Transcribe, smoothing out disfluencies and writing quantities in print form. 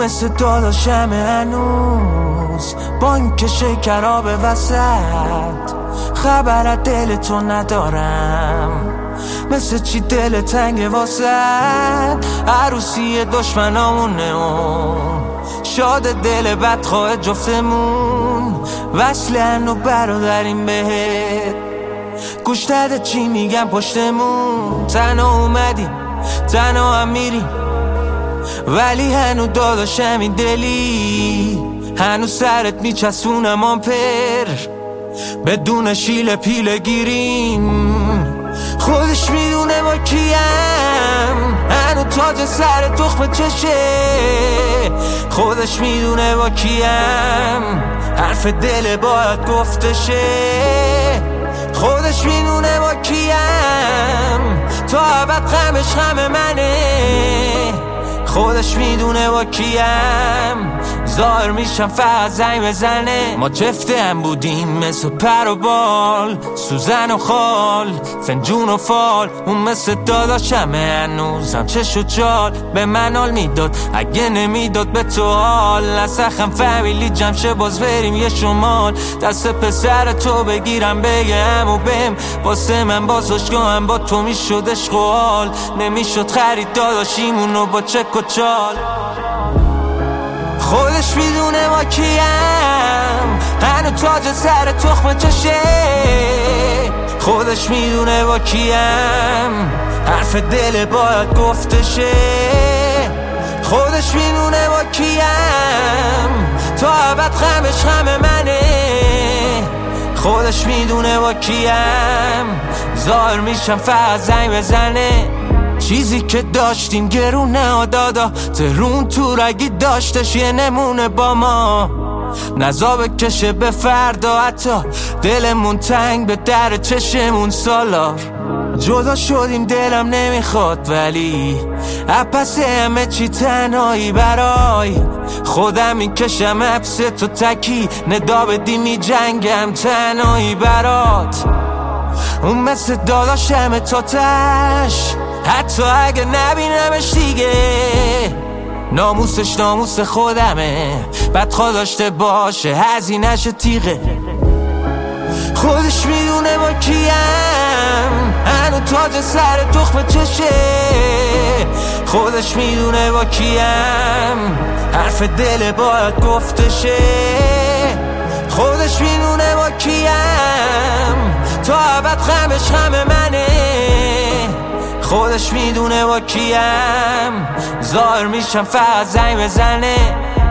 مثل داداشم هنوز، با اینکه شکرها به وسط، خبر از دل تو ندارم. مثل چی دل تنگ واسد، عروسی دشمنامونه شاد دل بدخواه جفتمون، وصلن و برادریم بهت. گوش داده چی میگم پشتمون، تنها اومدیم تنها هم میریم، ولی هنو داداشم این دلی، هنو سرت میچسبونم آمپر، بدون شیل پیله گیریم. خودش میدونه با کیم، هنو تاج سر تخم چشه. خودش میدونه با کیم، حرف دل باید گفتشه. خودش میدونه با کیم، تا ابد غمش غم منه. خودش میدونه با کیم، ظاهر میشم فقط زنگ بزنه. ما جفته هم بودیم مثل پر و بال، سوزن و خال، فنجون و فال. اون مثل داداشمه هنوزم چش و جال، به من حال میداد اگه نمیداد به تو حال. نسخم فامیلی جمشه باز بریم یه شمال، دست پسر تو بگیرم بگم و بهم، واسه من بازداشتگاهم با تو میشد عشق و حال. نمیشد خرید داداشیمونو با چک و چال. خودش میدونه ما کیم، هنو تاج سر تخم چشه. خودش میدونه با کیم، حرف دل باید گفتشه. خودش میدونه با کیم، تا ابد غمش غم منه. خودش میدونه با کیم، ظاهر میشم فقط زنگ بزنه. چیزی که داشتیم گرونه دادا، ترون تو رگی داشتش یه نمونه با ما. نزا بکشه به فردا، حتی دلمون تنگ به در چشمون سالار. جدا شدیم دلم نمیخواد، ولی پس همه چی تنهایی برای خودم میکشم حبس تو تکی. ندا بدی می جنگم تنهایی برات. اون مثل داداشم تا تش، حتی اگه نبینمش دیگه. ناموسش ناموس خودمه، بدخواه داشته باشه هزینه‌ش تیغه. خودش میدونه با کیم، هنو تاج سر تخم چشه. خودش میدونه با کیم، حرف دل باید گفتشه. خودش میدونه با کیم، تا ابد غمش غم منه. خودش میدونه با کیم، ظاهر میشم فقط زنگ بزنه.